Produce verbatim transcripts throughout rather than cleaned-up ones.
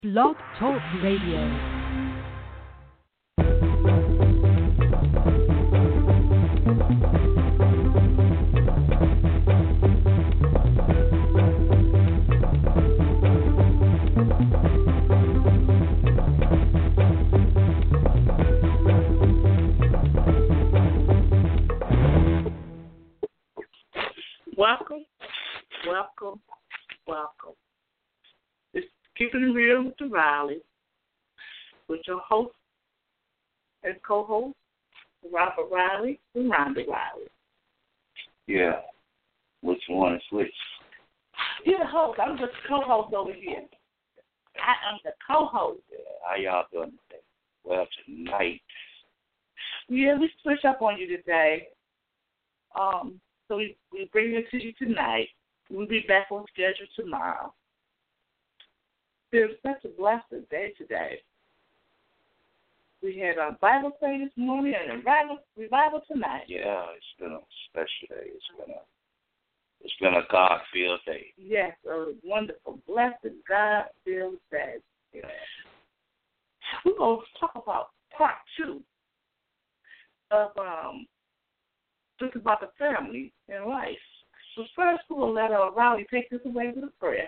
Blog Talk Radio. Welcome, welcome, welcome. It's Keeping It Real with the Riley, with your host and co-host, Robert Riley and Rhonda Riley. Yeah. Which one is which? You're the host. I'm just co-host over here. I am the co-host. Yeah. How y'all doing today? Well, tonight. Yeah, we switch up on you today. Um, so we, we bring it to you tonight. We'll be back on schedule tomorrow. It's such a blessed day today. We had our Bible study this morning and a revival, revival tonight. Yeah, it's been a special day. It's been a it's been a God-filled day. Yes, a wonderful, blessed, God-filled day. Yeah. We're going to talk about part two of um, just about the family and life. So first, we'll let uh, Riley take this away with a prayer.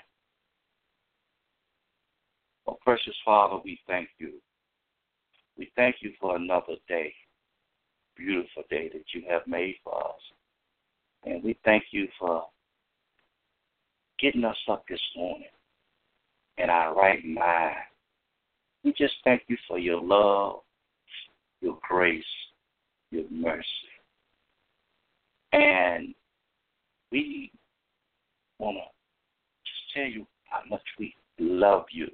Oh, precious Father, we thank you. We thank you for another day, beautiful day that you have made for us. And we thank you for getting us up this morning in our right mind. We just thank you for your love, your grace, your mercy. And we want to just tell you how much we love you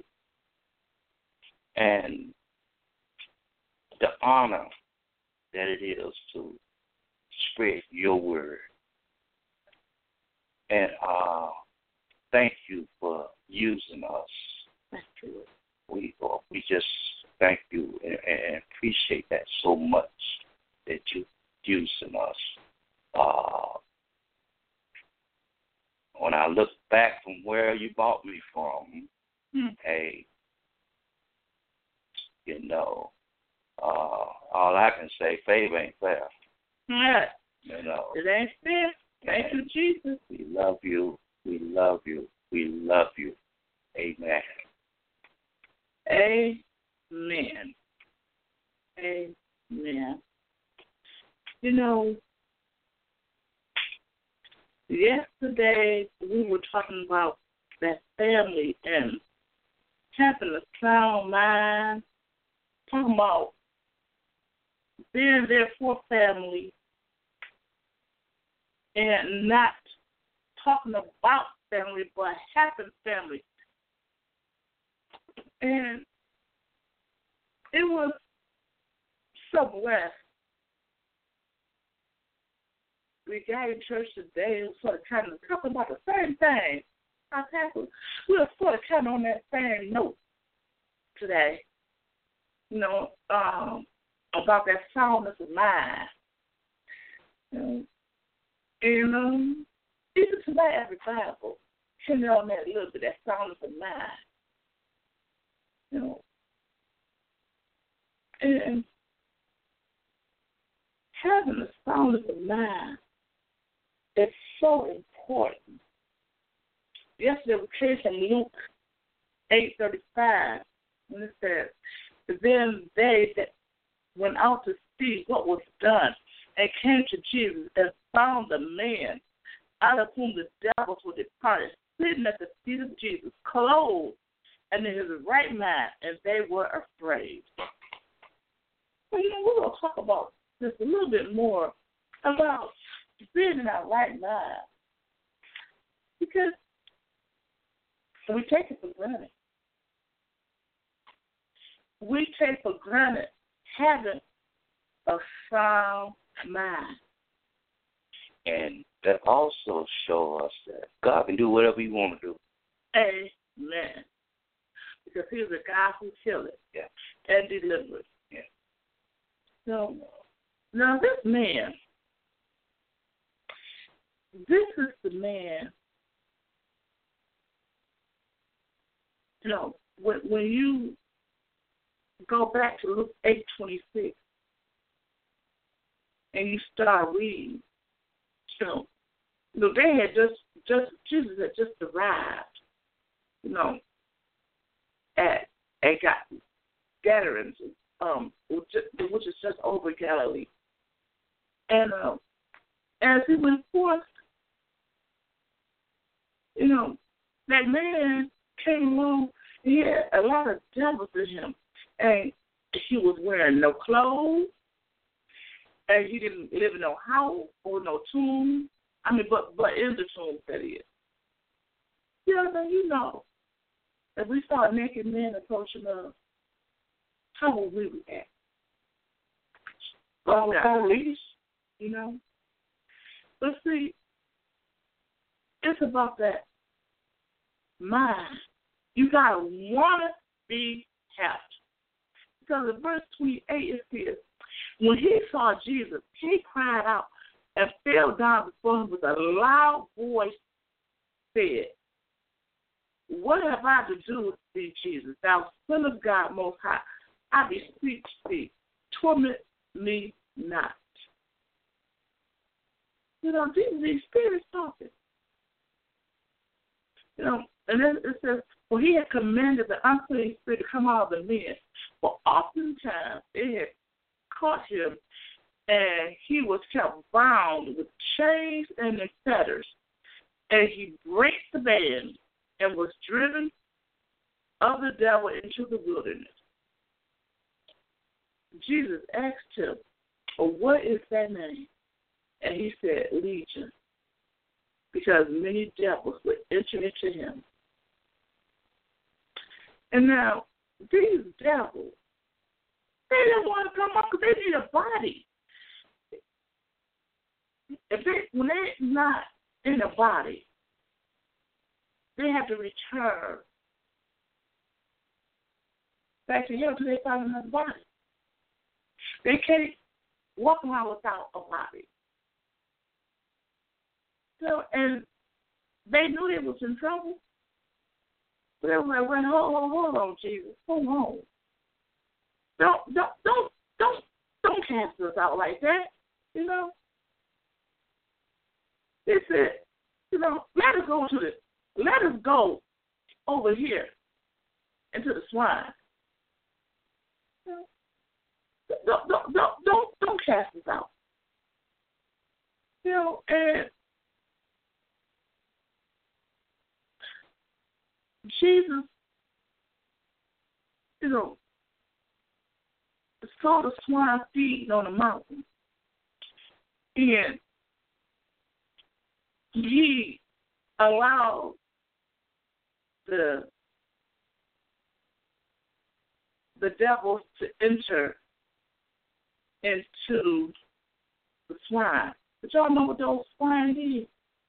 and the honor that it is to spread your word. And uh, thank you for using us. Thank you. We, uh, we just thank you and, and appreciate that so much that you're using us. Uh, when I look back from where you brought me from, hmm. hey, you know, uh, all I can say, favor ain't fair. Yeah. You know. It ain't fair. Thank you, Jesus. We love you. We love you. We love you. Amen. Amen. Amen. You know, yesterday we were talking about that family and having a sound mind, talking about being there for family and not talking about family, but having family. And it was so blessed. We got in church today and sort of kind of talking about the same thing. Our pastor, we were sort of kind of on that same note today, you know, um, about that soundness of mind. You know, and um, even tonight at revival, hitting on that little bit, that soundness of mind. You know, and having the soundness of mind is so important. Yesterday we came from Luke eight thirty-five, when it says, then they that went out to see what was done and came to Jesus and found the man out of whom the devils were departed, sitting at the feet of Jesus, clothed and in his right mind, and they were afraid. So, you know, we're going to talk about this a little bit more about being in our right mind. Because we take it for granted. We take for granted having a sound mind. And that also shows us that God can do whatever he want to do. Amen. Because he's a God who heals yeah. and delivers. Yeah. So, now this man, this is the man, you know, when, when you go back to Luke eight twenty-six and you start reading, you know, you know, they had just, just, Jesus had just arrived, you know, at, at Gadarenes, um, which is just over Galilee. And uh, as he went forth, you know, that man came along, he had a lot of devils in him. And he was wearing no clothes, and he didn't live in no house or no tomb. I mean, but but in the tomb, that is. You know, you know, if we saw a naked man approaching us, how would we react? Well, police, you know. But see, it's about that mind. You gotta wanna be happy. Because in verse twenty-eight it says, when he saw Jesus, he cried out and fell down before him with a loud voice, said, what have I to do with thee, Jesus, thou Son of God Most High? I beseech thee, torment me not. You know, these, these spirits talking. You know, and then it says, well, he had commanded the unclean spirit to come out of the men. But oftentimes it had caught him, and he was kept bound with chains and in fetters. And he brake the band and was driven of the devil into the wilderness. Jesus asked him, well, what is that name? And he said, Legion, because many devils would enter into him. And now, these devils, they didn't want to come up because they need a body. If they, when they're not in a body, they have to return back to hell until they find another body. They can't walk around without a body. So, and they knew they was in trouble. But they were like, well, hold on, hold on, Jesus, hold on. Don't, don't, don't, don't, don't cast us out like that, you know. They said, you know, let us go to the, let us go over here into the swine. Don't, don't, don't, don't, don't cast us out. You know, and Jesus, you know, saw the swine feeding on the mountain, and he allowed the the devils to enter into the swine. But y'all know what those swine is?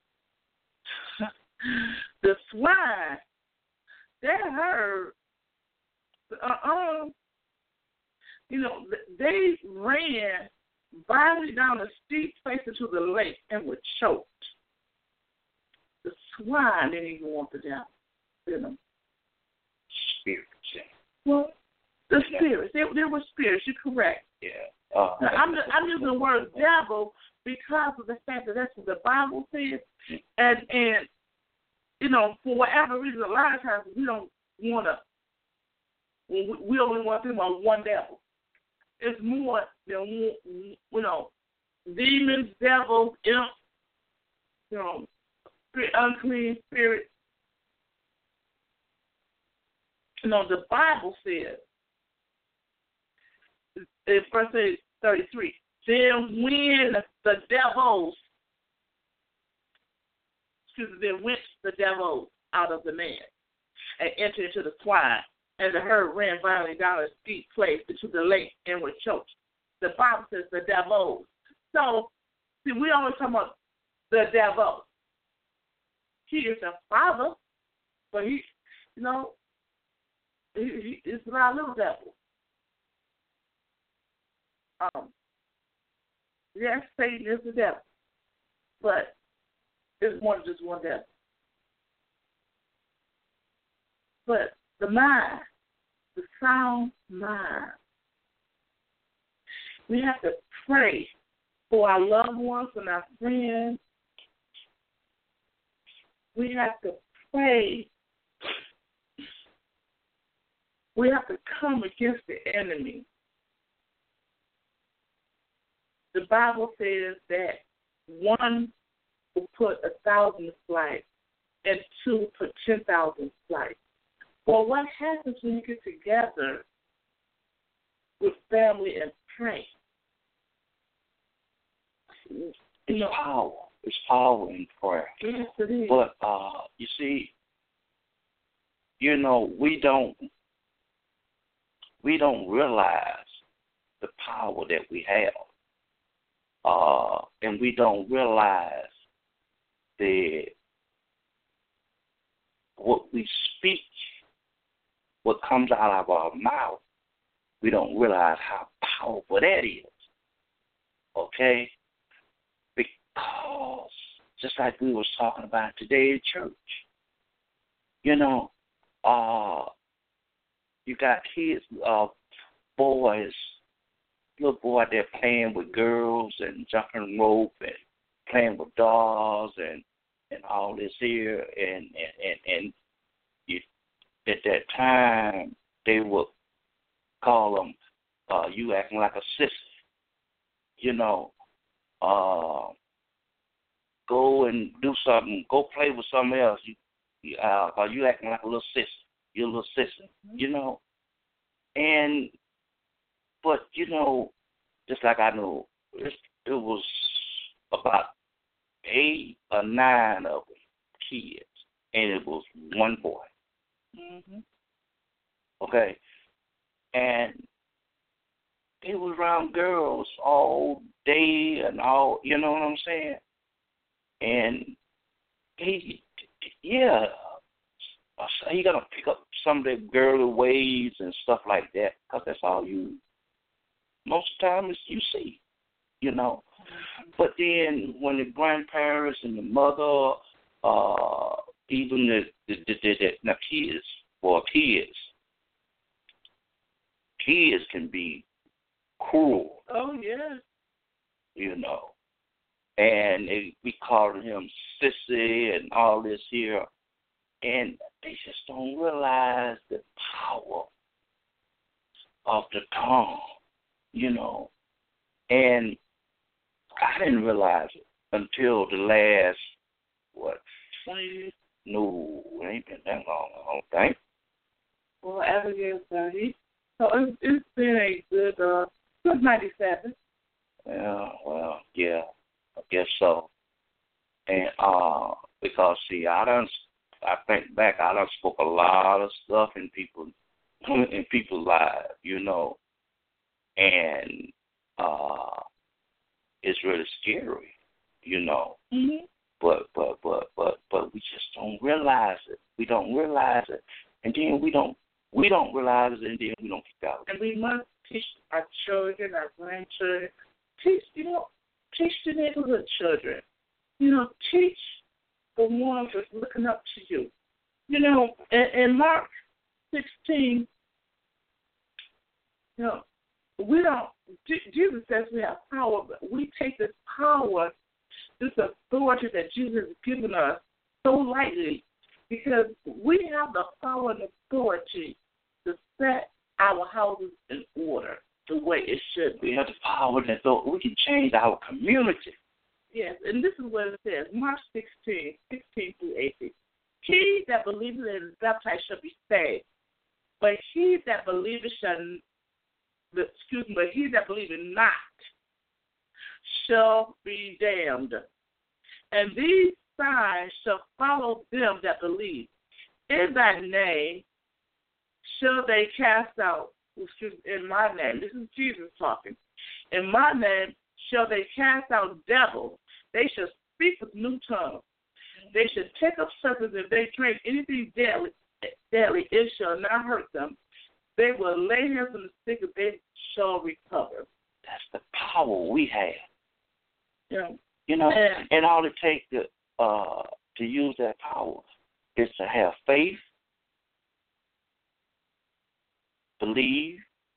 The swine, they heard, uh-uh, you know, they ran violently down a steep place into the lake and were choked. The swine didn't even want the devil, you know. Spirits. Well, the spirits. They, they were spirits. You're correct. Yeah. Uh, now, I'm, I'm using the word devil because of the fact that that's what the Bible says. And, and you know, for whatever reason, a lot of times we don't want to, we, we only want them on one devil. It's more than, you know, demons, devils, imps, you know, unclean spirit. You know, the Bible says, in verse thirty-three, then when the devils, excuse me, then went the devils out of the man and entered into the swine, and the herd ran violently down a steep place into the lake and were choked. The Bible says the devils. So, see, we always talk about the devil. He is the father, but he, you know, he, he is not a little devil. Um, yes, Satan is the devil, but it's more than just one devil. But the mind, the sound mind. We have to pray for our loved ones and our friends. We have to pray. We have to come against the enemy. The Bible says that one will put a thousand to flight and two put ten thousand to flight. Well, what happens when you get together with family and pray? It's know, power. It's power in prayer. Yes, it is. But uh, you see, you know, we don't we don't realize the power that we have, uh, and we don't realize the what we speak, what comes out of our mouth. We don't realize how powerful that is. Okay. Because, just like we was talking about today at church, you know, uh, you got kids, uh, boys, little boy there playing with girls and jumping rope and playing with dolls and, and all this here, and and and, and you, at that time they would call them, uh, you acting like a sister, you know. Uh, Go and do something. Go play with something else. You, you, uh, or you acting like a little sister. You're a little sister, mm-hmm. you know. And, but you know, just like I know, it, it was about eight or nine of them kids, and it was one boy. Mm-hmm. Okay, and they was around girls all day and all. You know what I'm saying? And he, yeah, he gonna pick up some of the girly ways and stuff like that, because that's all you, most of the time, is you see, you know. But then when the grandparents and the mother, uh, even the the, the, the, the kids, or kids, kids can be cruel. Oh, yeah. You know. And they, we called him sissy and all this here. And they just don't realize the power of the tongue, you know. And I didn't realize it until the last, what, twenty years? No, it ain't been that long, I don't think. Well, Abigail thirty. So it's, it's been a good, uh, since ninety-seven. Yeah, well, yeah. I guess so. And uh, because see, I done, I think back, I done spoke a lot of stuff in people, in people's lives, you know, and uh, it's really scary, you know. Mm-hmm. But but but but but we just don't realize it. We don't realize it, and then we don't we don't realize it, and then we don't keep out. And we must teach our children, our grandchildren, teach you know. Teach the neighborhood children. You know, teach the ones that's looking up to you. You know, in, in Mark sixteen, you know, we don't, Jesus says we have power, but we take this power, this authority that Jesus has given us so lightly, because we have the power and authority to set our houses in order the way it should be. We have the power that so we can change our community. Yes, and this is what it says, Mark sixteen, sixteen through eighteen. He that believeth and is baptized shall be saved, but he that believeth shall, excuse me, but he that believeth not shall be damned. And these signs shall follow them that believe. In thy name shall they cast out, excuse me, in my name, this is Jesus talking, in my name shall they cast out devils. They shall speak with new tongues. They shall take up serpents. If they drink anything deadly, deadly, it shall not hurt them. They will lay hands on the sick, and they shall recover. That's the power we have. Yeah. You know, and, and all it takes to uh, to use that power is to have faith, believe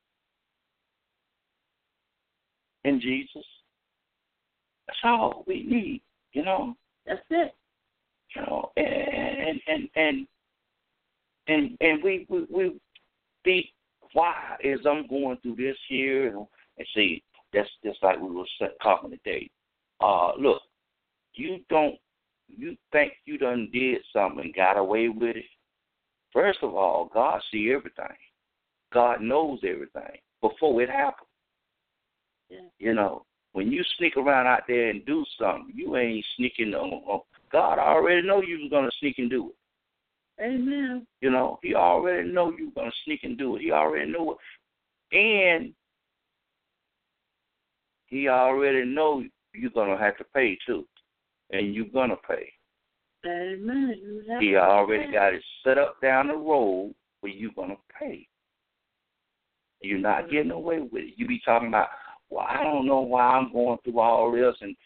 in Jesus. That's all we need, you know. That's it. You know, and and and and and we we, we be why is I'm going through this here and, and see that's just like we were talking today. Uh, look, you don't you think you done did something and got away with it? First of all, God see everything. God knows everything before it happens. Yeah. You know, when you sneak around out there and do something, you ain't sneaking on. on God already know you was gonna sneak and do it. Amen. You know, He already know you were gonna sneak and do it. He already know it, and He already know you're gonna have to pay too, and you're gonna pay. Amen. He already got it set up down the road where you're gonna pay. You're not getting away with it. You be talking about, well, I don't know why I'm going through all this, and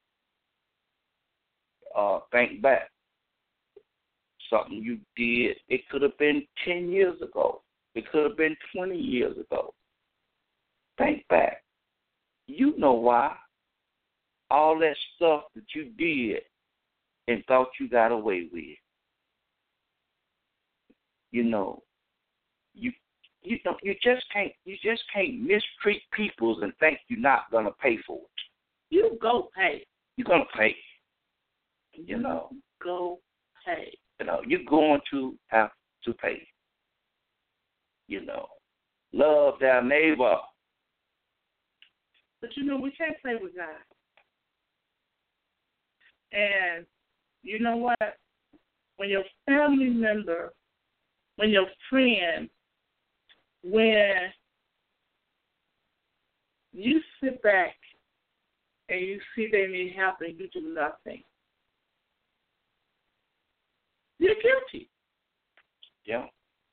uh, think back. Something you did, it could have been ten years ago. It could have been twenty years ago. Think back. You know why. All that stuff that you did and thought you got away with. You know, you you know you just can't you just can't mistreat people and think you're not gonna pay for it. You go pay. You're gonna pay. You know. Go pay. You know, you're going to have to pay. You know. Love thy neighbor. But you know, we can't play with God. And you know what? When your family member, when your friend, when you sit back and you see they need help and you do nothing, you're guilty. Yeah.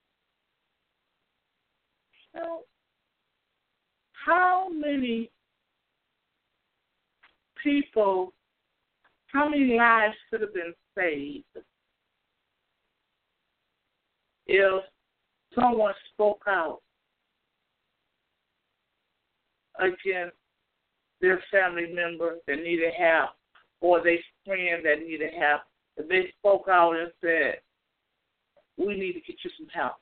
So, how many people, how many lives could have been saved if someone spoke out against their family member that needed help or their friend that needed help? If they spoke out and said, we need to get you some help.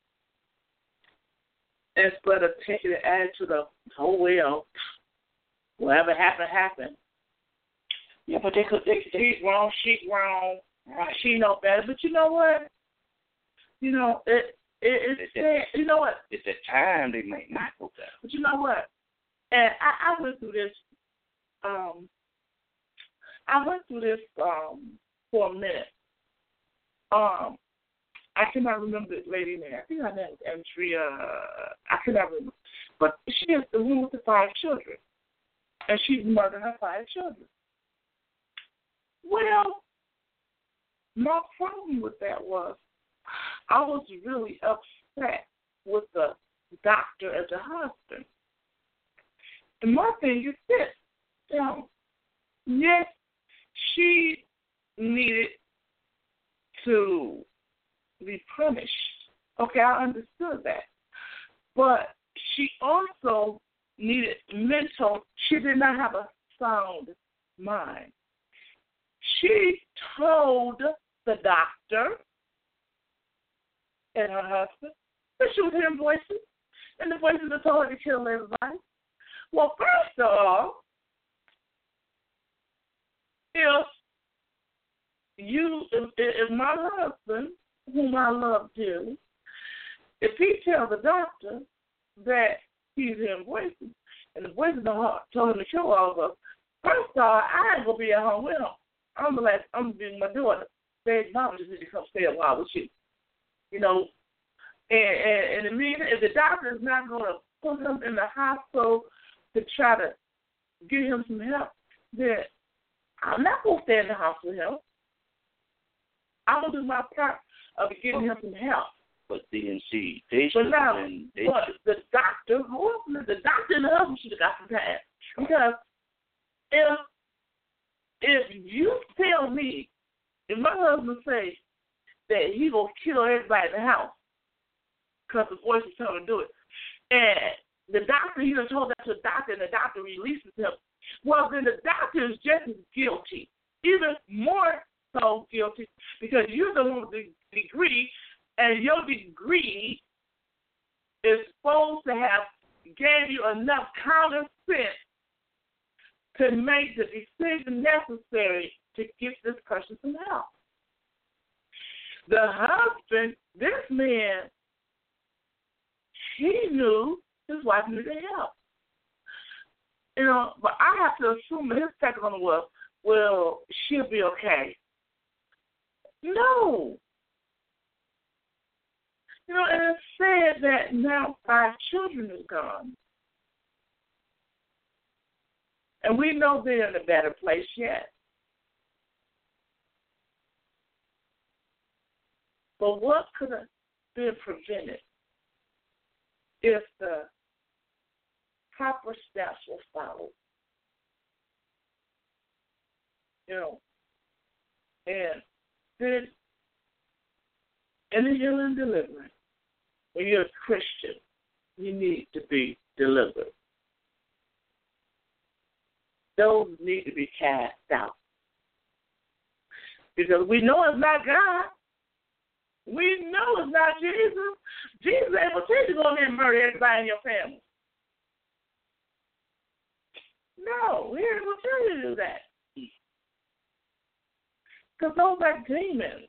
Instead of taking the attitude of, oh, well, whatever happened, happened. Yeah, but they could, they, they She's wrong, she's wrong, she know better. But you know what? You know, it, it it's, it's you know what? It's the time they may not go down. But you know what? And I, I went through this, um, I went through this, um, for a minute. Um, I cannot remember this lady name. I think her name is Andrea. I cannot remember. But she is the woman with the five children. And she's murdered her five children. Well, my problem with that was I was really upset with the doctor and the husband. And my thing is this. You know, yes, she needed to be punished. Okay, I understood that. But she also needed mental, she did not have a sound mind. She told the doctor and her husband that she was hearing voices, and the voices that told her to kill everybody. Well, first of all, if you, if, if my husband, whom I love dearly, if he tells the doctor that he's hearing voices, and the voices in the heart told him to kill all of us, first of all, I ain't gonna be at home with him. I'm gonna let, I'm gonna be with my daughter. Say, mom just need to come stay a while with you. You know, and and, and it means if the doctor is not gonna put him in the hospital to try to get him some help, then I'm not gonna stay in the house with him. I'm gonna do my part of getting him some help. But then see, they But should now, have been. They but should, the doctor, whoever the doctor and the husband should have got some time. Because if if you tell me, if my husband says that he gonna kill everybody in the house because the voice is telling him to do it, And the doctor, he done told that to the doctor, and the doctor releases him. Well, then the doctor is just as guilty, even more so guilty, because you're the one with the degree, and your degree is supposed to have gave you enough common sense to make the decision necessary to get this person some help. The husband, this man, he knew his wife needed help. You know, but I have to assume that his second one was, well, she'll be okay. No. You know, and it's said that now five children is gone. And we know they're in a better place yet. But what could have been prevented if the proper steps were followed? You know, and then in the healing deliverance, when you're a Christian, you need to be delivered. Those need to be cast out. Because we know it's not God. We know it's not Jesus. Jesus ain't going to tell you to go in there and murder everybody in your family. No, he ain't going to tell you to do that. Because those are demons.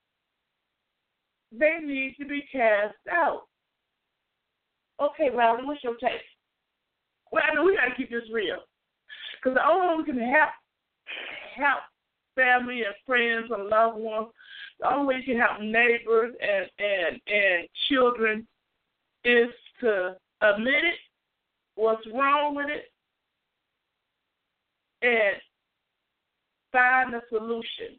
They need to be cast out. Okay, Riley, what's your take? Well, I mean, we got to keep this real. Because the only way we can help, help family and friends and loved ones, the only way you can help neighbors and, and, and children is to admit it, what's wrong with it, and find a solution.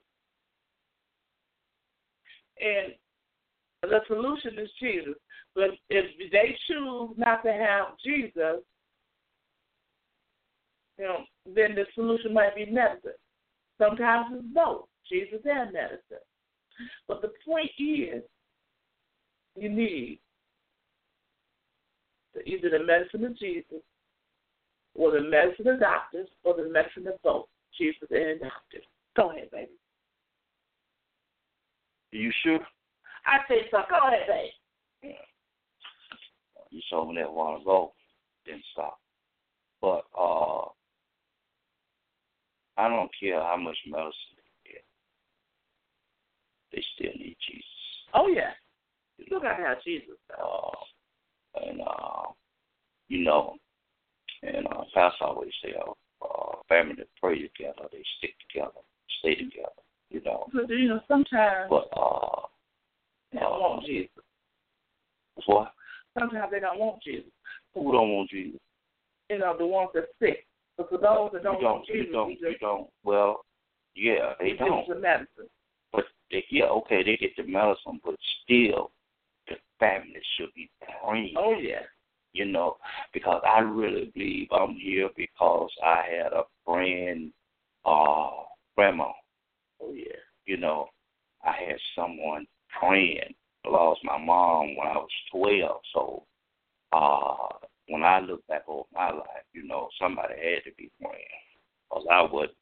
And the solution is Jesus. But if they choose not to have Jesus, you know, then the solution might be medicine. Sometimes it's both, Jesus and medicine. But the point is, you need either the medicine of Jesus, or the medicine of doctors, or the medicine of both, Jesus and doctors. Go ahead, baby. Are you sure? I think so. Go ahead, baby. You told me that a while ago. Didn't stop. But uh, I don't care how much medicine they get. They still need Jesus. Oh, yeah. You still got to have Jesus. Uh, and, uh, you know, and uh, Pastor always say, uh, family that pray together, they stick together, stay together, you know. But, you know, sometimes but, uh, they don't uh, want Jesus. What? Sometimes they don't want Jesus. Who don't want Jesus? You know, the ones that are sick. But for those that don't, you don't want Jesus, you don't, just, you don't. Well, yeah, they don't. The medicine. But they, yeah, okay, they get the medicine, but still, the family should be praying. Oh yeah. You know, because I really believe I'm here because I had a friend, uh, grandma. Oh yeah. You know, I had someone praying. I lost my mom when I was twelve, so uh, when I look back over my life, you know, somebody had to be praying, because I wouldn't.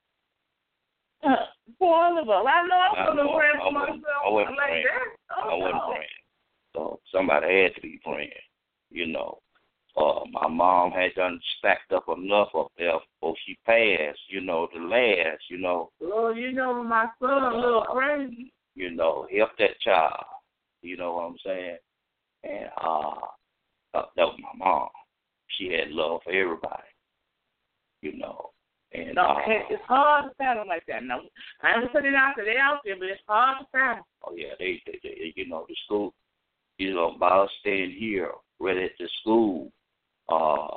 Uh, for all of us. I know I'm going to pray for myself. I wasn't like praying. that. Oh, I wasn't no. praying. So somebody had to be praying, you know. Uh, my mom had done stacked up enough up there before she passed, you know, the last, you know. Lord, you know my son a little crazy. You know, help that child. You know what I'm saying? And uh, uh, that was my mom. She had love for everybody, you know. And no, uh, it's hard to find them like that. No, I haven't put it out there. They're out there, but it's hard to find. Oh yeah, they, they, they, you know, the school, you know, by us staying here, right at the school, uh,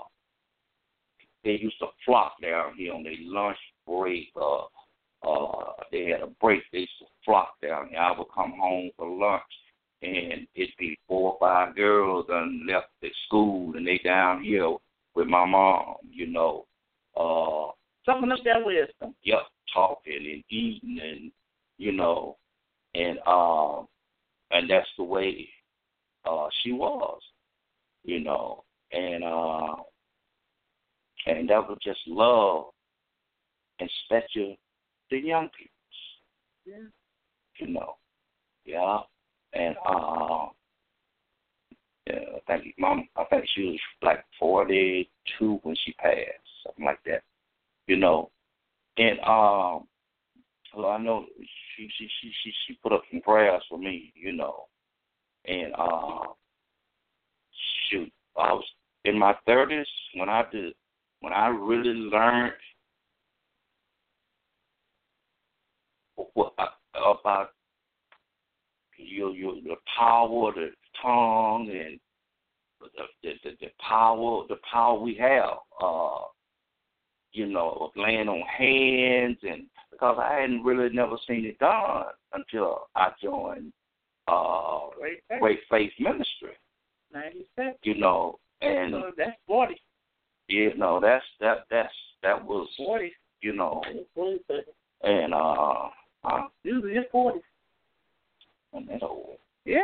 they used to flock down here on their lunch break. Uh, uh, they had a break. They used to flock down here. I would come home for lunch, and it'd be four or five girls done left at school, and they down here with my mom, you know. Uh, Something up there wisdom. Yep, talking and eating, and you know, and um, and that's the way uh she was, you know, and uh, and that was just love, and especially the young people. Yeah. You know, yeah, and uh, yeah, I think mom, I think she was like forty-two when she passed, something like that. You know, and um, well, I know she she she she she put up some prayers for me. You know, and uh, shoot, I was in my thirties when I did when I really learned what about your your the power of the tongue and the the, the, the power the power we have, uh, you know, of laying on hands, and because I hadn't really never seen it done until I joined uh, Great faith. Great Faith Ministry. ninety-seven. You know, and So that's forty. you know that's that that's that was forty. You know, forty. and uh, uh Usually it's forty. and that old. Yeah.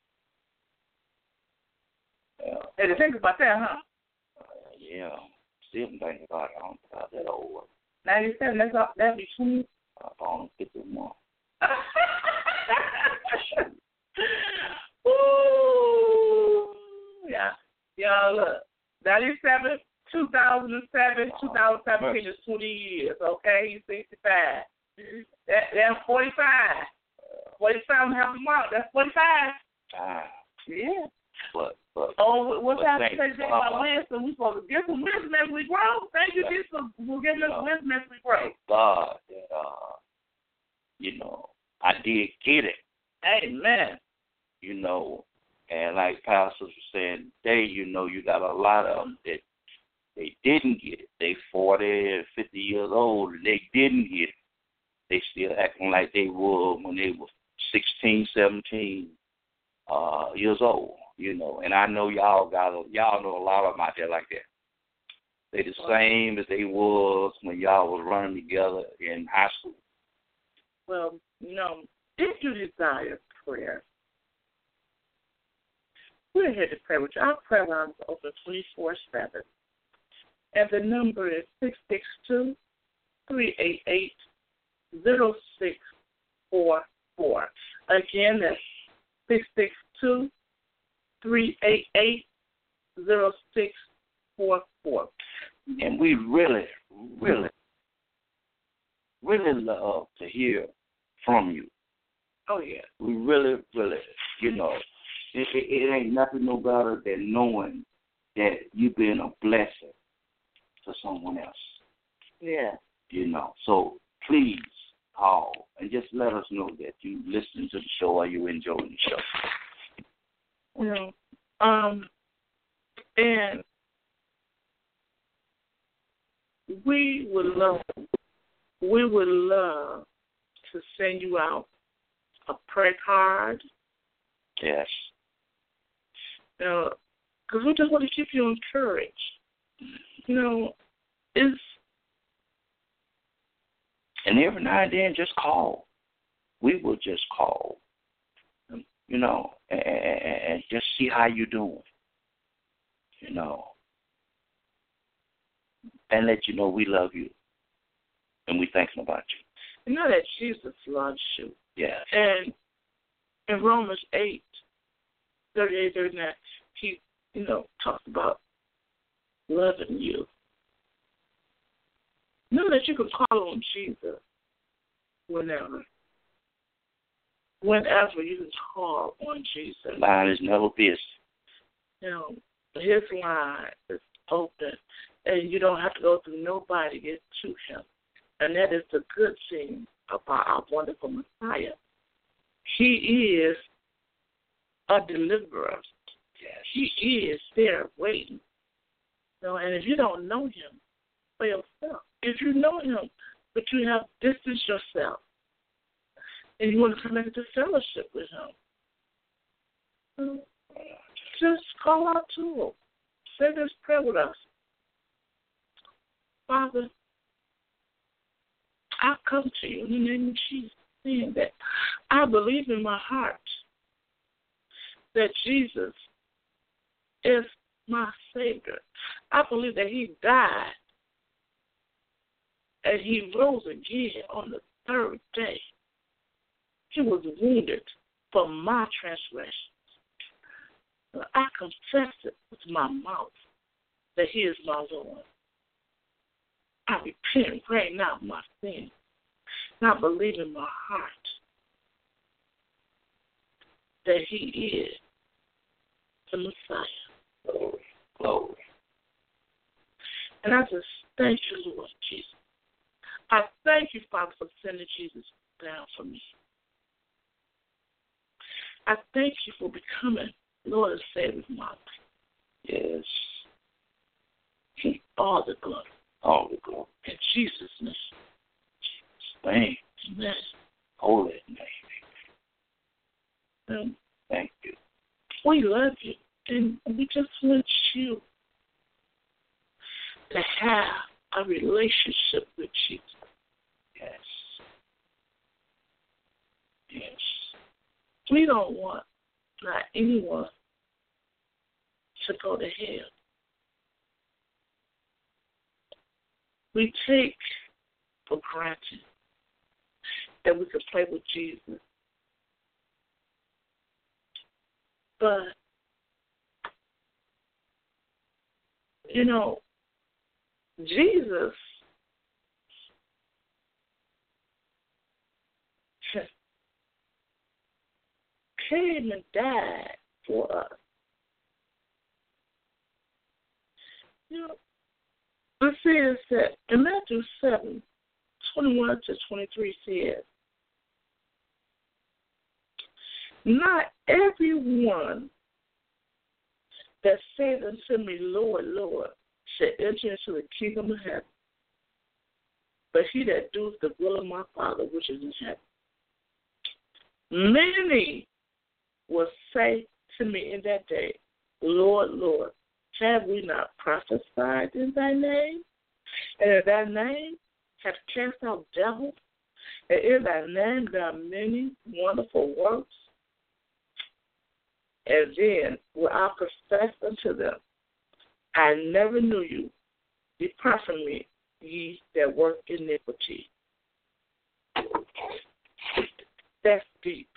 Yeah. Hey, to think about that, huh? Uh, yeah. Still thinking about it. I don't think about that old. ninety-seven, that's all, that'd be twenty. I don't get the more. Ooh. Yeah. Y'all, look. ninety-seven, two thousand seven, two thousand seventeen is twenty years, okay? You're sixty-five. That, that's forty-five. forty-five half a month. That's forty-five. Ah. Yeah. But, but. Oh, what's that thank say about wisdom? We're supposed to get some wisdom as we grow. Thank you, Jesus, for giving us wisdom as we grow. Thank God that, uh, you know, I did get it. Amen. You know, and like pastors were saying today, you know, you got a lot of them that they didn't get it. They forty, fifty years old, and they didn't get it. They still acting like they were when they were sixteen, seventeen uh, years old, you know. And I know y'all got a, y'all know a lot of them out there like that. They the same as they was when y'all was running together in high school. Well, you know, if you desire prayer, we're here to pray with you. Our prayer line is open twenty-four seven. And the number is six six two, three eight eight, zero six four four. Again, that's six six two, three eight eight, zero six four four. And we really, really, really love to hear from you. Oh, yeah. We really, really, you know, it, it, it ain't nothing no better than knowing that you've been a blessing to someone else. Yeah. You know, so please call and just let us know that you listen to the show or you enjoying the show. You know, um, and we would love, we would love to send you out a prayer card. Yes. You know, because we just want to keep you encouraged. You know, it's... And every now and then, just call. We will just call, you know, and, and just see how you're doing, you know, and let you know we love you and we thinking about you. You know that Jesus loves you. Yes. And in Romans eight, thirty-eight, thirty-nine, he, you know, talks about loving you. Know that you can call on Jesus whenever. Whenever you can call on Jesus. The line is never busy. You know, his line is open, and you don't have to go through nobody to get to him. And that is the good thing about our wonderful Messiah. He is a deliverer. Yes. He is there waiting. You know, and if you don't know him for yourself, if you know him, but you have distanced yourself, and you want to come into fellowship with him, just call out to him. Say this prayer with us. Father, I come to you in the name of Jesus, saying that I believe in my heart that Jesus is my Savior. I believe that he died and he rose again on the third day. He was wounded for my transgressions. I confess it with my mouth that he is my Lord. I repent right now of my sin. And I believe in my heart that he is the Messiah. Glory, glory. And I just thank you, Lord Jesus. I thank you, Father, for sending Jesus down for me. I thank you for becoming Lord and Savior of my life. Yes. Keep all the glory. All the glory. In Jesus' name. Name. Amen. Holy name. Um, Thank you. we love you, and we just want you to have a relationship with Jesus. Yes. Yes. We don't want not anyone to go to hell. We take for granted that we could play with Jesus. But, you know, Jesus came and died for us. You know, it says that in Matthew seven, twenty-one to twenty-three says, not everyone that saith unto me, Lord, Lord, shall enter into the kingdom of heaven, but he that doeth the will of my Father which is in heaven. Many will say to me in that day, Lord, Lord, have we not prophesied in thy name? And in thy name have cast out devils? And in thy name done many wonderful works? And then will I profess unto them, I never knew you. Depart from me, ye that work iniquity. That's deep.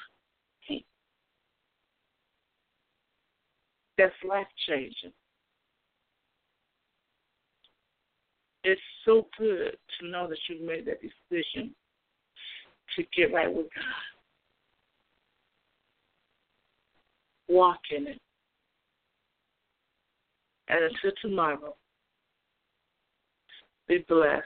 That's life-changing. It's so good to know that you've made that decision to get right with God. Walk in it. And until tomorrow, be blessed.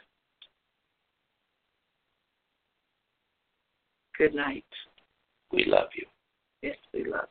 Good night. We love you. Yes, we love you.